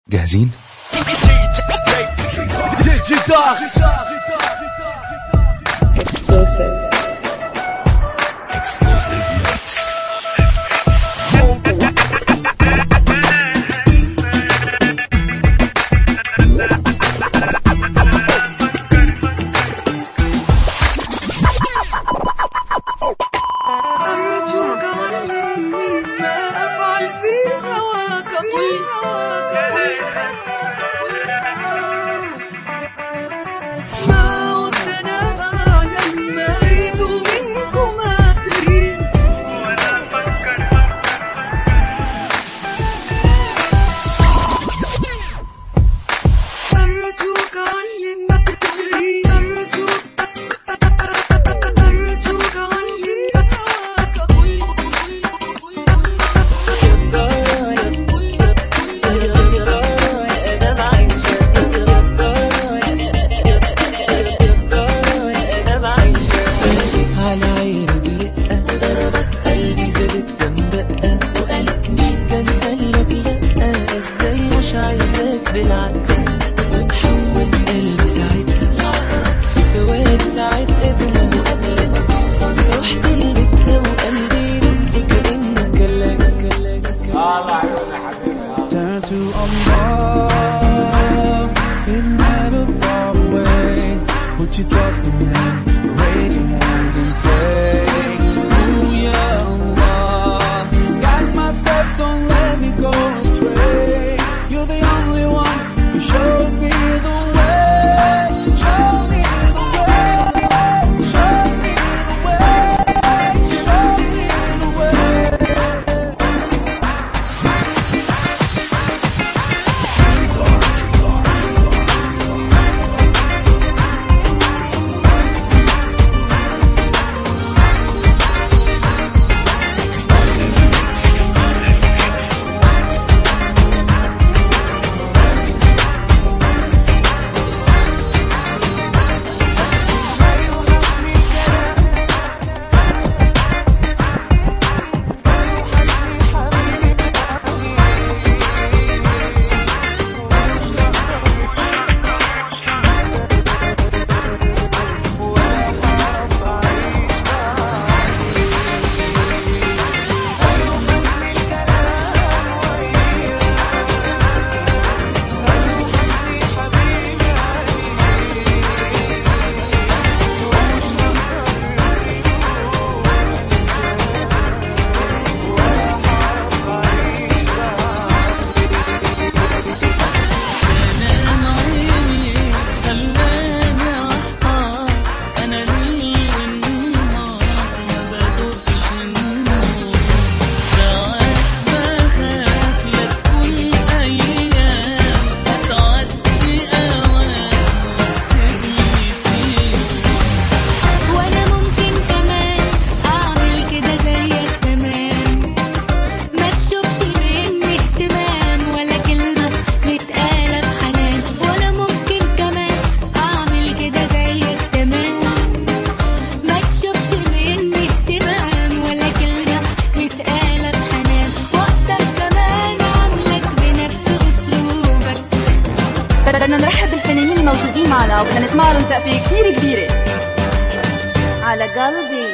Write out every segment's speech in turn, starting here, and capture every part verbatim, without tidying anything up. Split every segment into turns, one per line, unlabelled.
جاهزين؟
Exclusive.
Exclusive mix.
أرجوك علمني ما أفعل في هواك قل ما ودنا لما أريد منكما تريد أرجوك علمني تريد أرجوك أرجوك علمني
بالعكس وتحول قلبي ساعتها في ثواني ساعة ايدها قبل ما توصل رحت لبيتها وقلبي دق كأنه كلاكس.
Turn to Allah is never far away. Put your trust in Him, raise your hands and pray. Ooh, yeah, Allah, guide my steps, don't let me go astray. You're the only one who showed me the way. Show me the way. Show me the way. Show me the way.
بدنا نرحب بالفنانين الموجودين معنا وبدنا نسمع لهم سقفة كتير كبيرة على قلبي.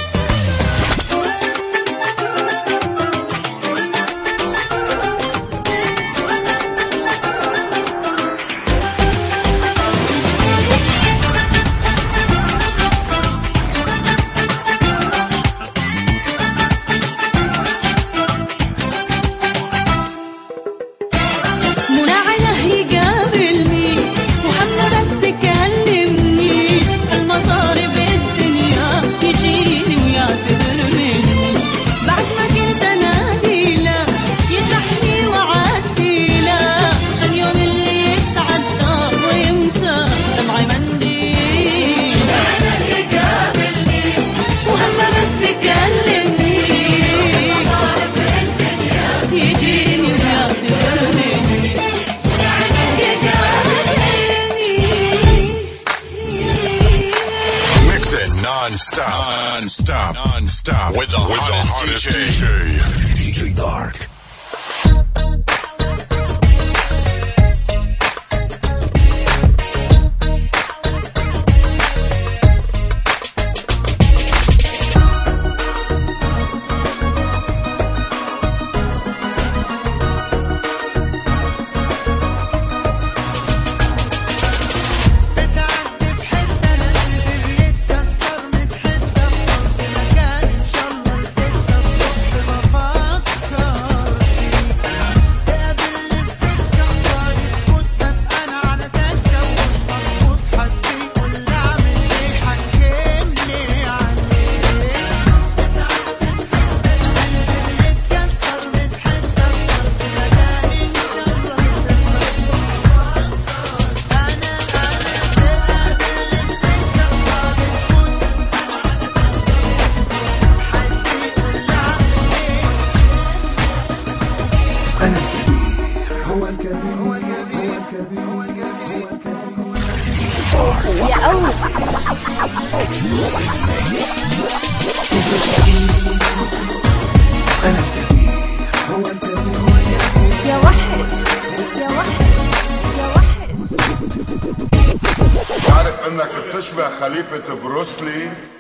Non-stop, non-stop, non-stop with the with hottest, the hottest D J. D J. D J Dark.
يا قوي يا وحش يا وحش يا وحش.
عارف انك بتشبه خليفة بروسلي؟